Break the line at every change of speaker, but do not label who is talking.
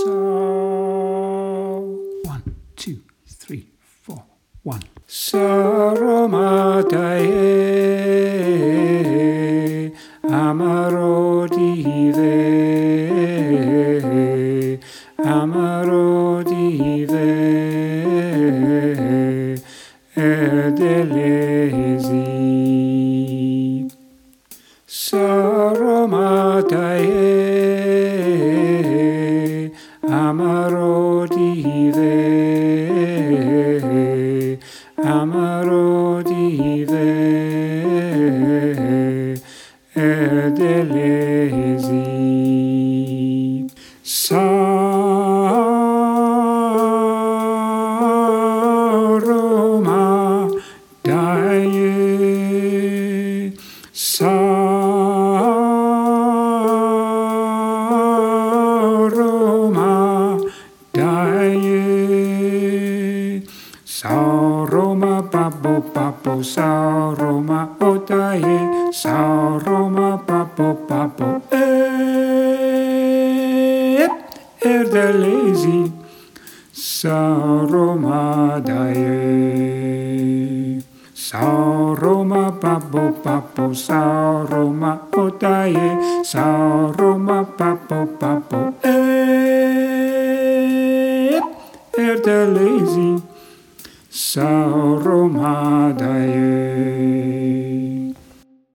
1, 2, 3, 4, 1. Saromataye Amarodive Amarodive Erdelezi Saromataye Amarodive Amarodive Erdelezi Saroma Daye Saroma Daye Saroma papo papo Saroma otaye Saroma papo papo Erdelezi Saroma daye Saroma papo papo Saroma otaye Saroma papo papo Erdelezi Saroma daye